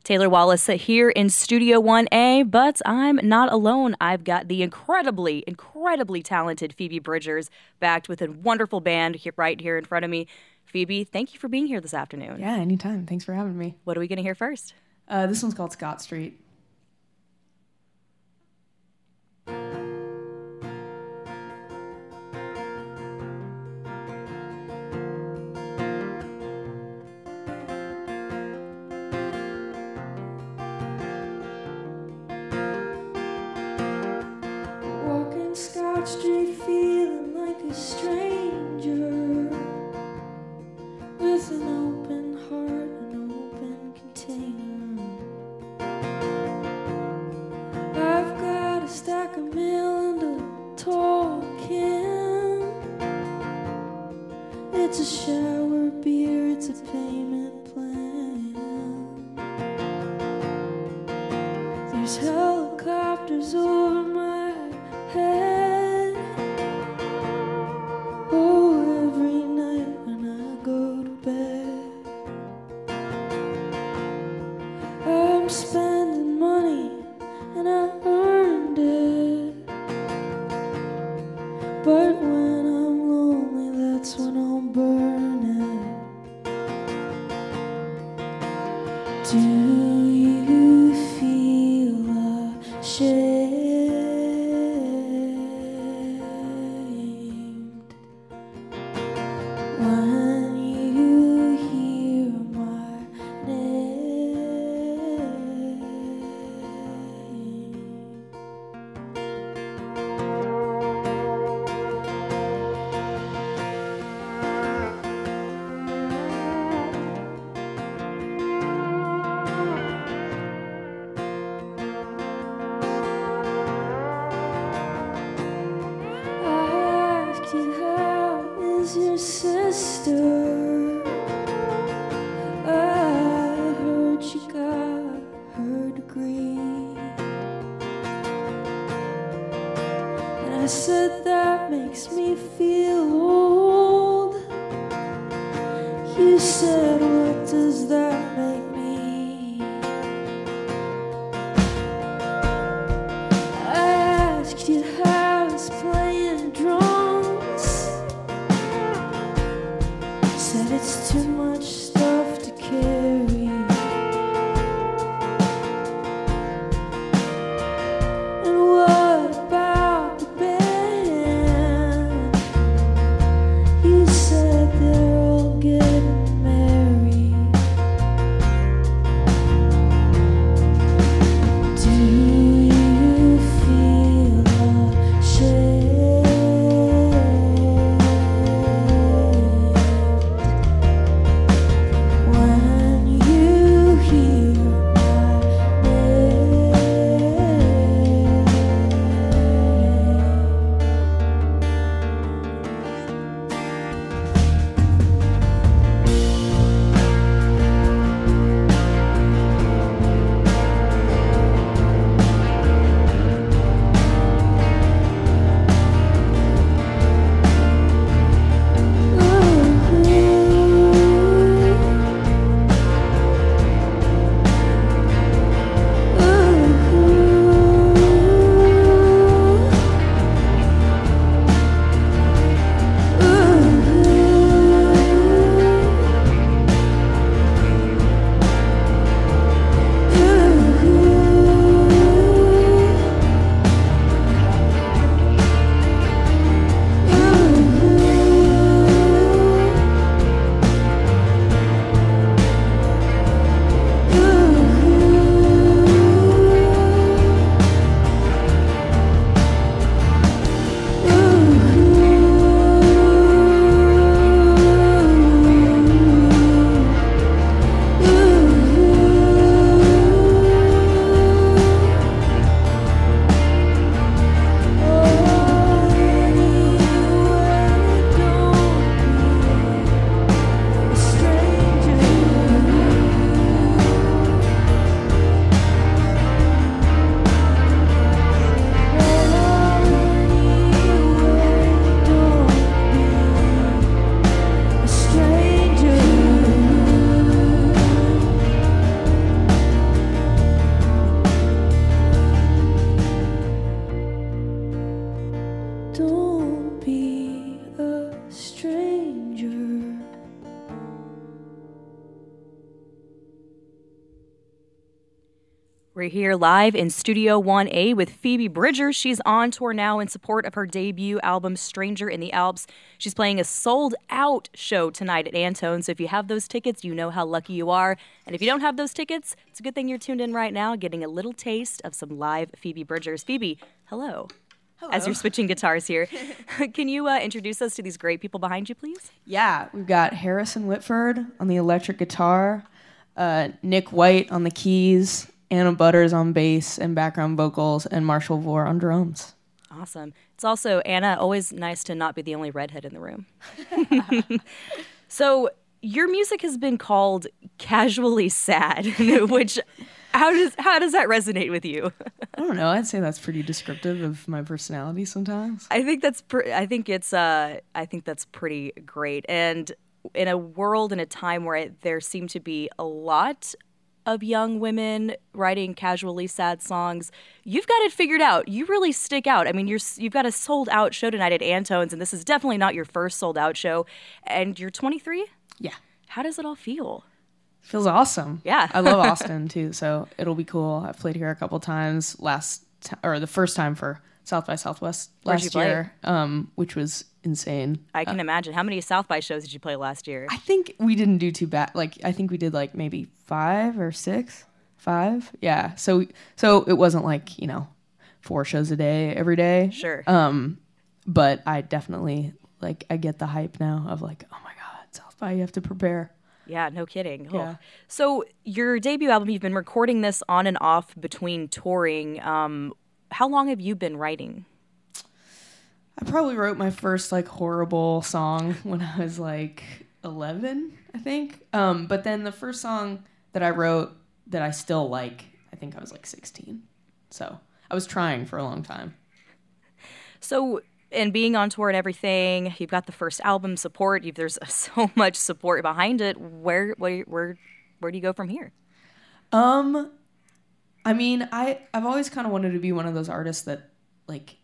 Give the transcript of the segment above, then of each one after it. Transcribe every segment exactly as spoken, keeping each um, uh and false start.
Taylor Wallace here in Studio one A, but I'm not alone. I've got the incredibly, incredibly talented Phoebe Bridgers backed with a wonderful band here, right here in front of me. Phoebe, thank you for being here this afternoon. Yeah, anytime. Thanks for having me. What are we going to hear first? Uh, this one's called Scott Street. Scott Street feeling like a stranger, with an open heart, an open container. I've got a stack of mail and a tall can. It's a shower beer, it's a payment plan. There's helicopters over my head. Oh, every night when I go to bed, I'm spending money and I earned it. But when I'm lonely, that's when I'll burn it. Do you feel ashamed? Your sister, I heard she got her degree, and I said that makes me feel old. You said, what does that make me? I asked you how it's playing drums. Said it's too much stuff to carry. And what about the band? You said they're all getting married. We're here live in Studio one A with Phoebe Bridgers. She's on tour now in support of her debut album, Stranger in the Alps. She's playing a sold-out show tonight at Antone, so if you have those tickets, you know how lucky you are. And if you don't have those tickets, it's a good thing you're tuned in right now, getting a little taste of some live Phoebe Bridgers. Phoebe, hello. Hello. As you're switching guitars here. Can you uh, introduce us to these great people behind you, please? Yeah, we've got Harrison Whitford on the electric guitar, uh, Nick White on the keys, Anna Butters on bass and background vocals, and Marshall Vore on drums. Awesome. It's also, Anna, always nice to not be the only redhead in the room. So your music has been called casually sad, which how does how does that resonate with you? I don't know. I'd say that's pretty descriptive of my personality sometimes. I think that's pr- I think it's uh I think that's pretty great. And in a world and a time where it, there seem to be a lot of young women writing casually sad songs, you've got it figured out. You really stick out. I mean, you're you've got a sold out show tonight at Antone's, and this is definitely not your first sold out show. And you're twenty-three? Yeah. How does it all feel? Feels awesome. Yeah. I love Austin too, so it'll be cool. I've played here a couple times last t- or the first time for South by Southwest Where'd you last play? year, um, which was insane. I can uh, imagine. How many South by shows did you play last year? I think we didn't do too bad. Like I think we did like maybe five or six, five. Yeah. So so it wasn't like, you know, four shows a day every day. Sure. Um, but I definitely like I get the hype now of like, oh my God, South by, you have to prepare. Yeah, no kidding. Cool. Yeah. So your debut album, you've been recording this on and off between touring. Um, how long have you been writing? I probably wrote my first like horrible song when I was like eleven, I think. Um, but then the first song that I wrote that I still like, I think I was like sixteen. So I was trying for a long time. So, and being on tour and everything, you've got the first album support. You've, there's so much support behind it. Where, where, where, where do you go from here? Um, I mean, I I've always kind of wanted to be one of those artists that like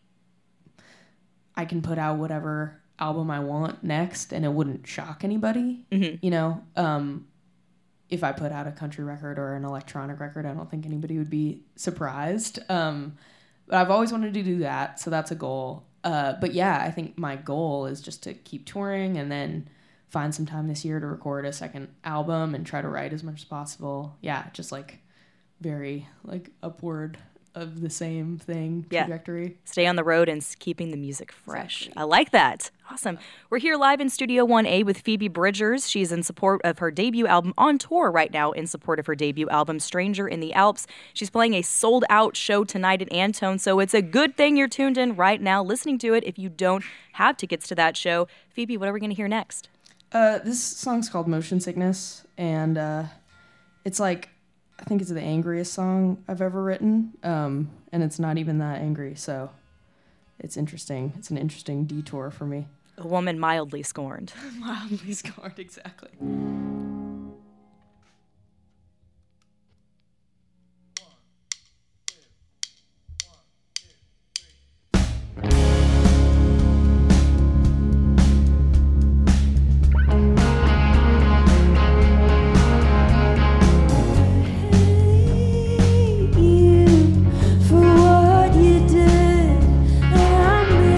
I can put out whatever album I want next, and it wouldn't shock anybody. Mm-hmm. You know, um, if I put out a country record or an electronic record, I don't think anybody would be surprised. Um, but I've always wanted to do that, so that's a goal. Uh, but yeah, I think my goal is just to keep touring and then find some time this year to record a second album and try to write as much as possible. Yeah, just like very like upward of the same thing trajectory. Yeah. Stay on the road and s- keeping the music fresh. Exactly. I like that. Awesome. We're here live in Studio one A with Phoebe Bridgers. She's in support of her debut album, on tour right now in support of her debut album, Stranger in the Alps. She's playing a sold-out show tonight at Antone, so it's a good thing you're tuned in right now listening to it if you don't have tickets to that show. Phoebe, what are we going to hear next? Uh, this song's called Motion Sickness, and uh, it's like, I think it's the angriest song I've ever written, um, and it's not even that angry, so it's interesting. It's an interesting detour for me. A woman mildly scorned. Mildly scorned, exactly.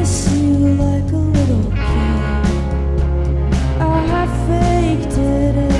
Did it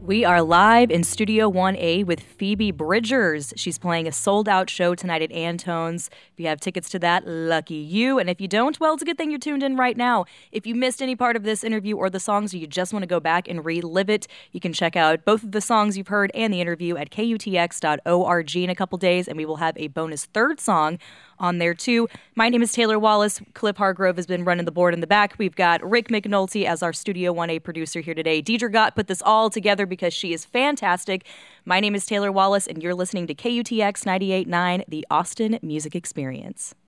We are live in Studio one A with Phoebe Bridgers. She's playing a sold-out show tonight at Antone's. If you have tickets to that, lucky you. And if you don't, well, it's a good thing you're tuned in right now. If you missed any part of this interview or the songs, or you just want to go back and relive it, you can check out both of the songs you've heard and the interview at K U T X dot org in a couple days, and we will have a bonus third song on there too. My name is Taylor Wallace. Cliff Hargrove has been running the board in the back. We've got Rick McNulty as our Studio one A producer here today. Deidre Gott put this all together because she is fantastic. My name is Taylor Wallace, and you're listening to K U T X ninety-eight point nine, the Austin Music Experience.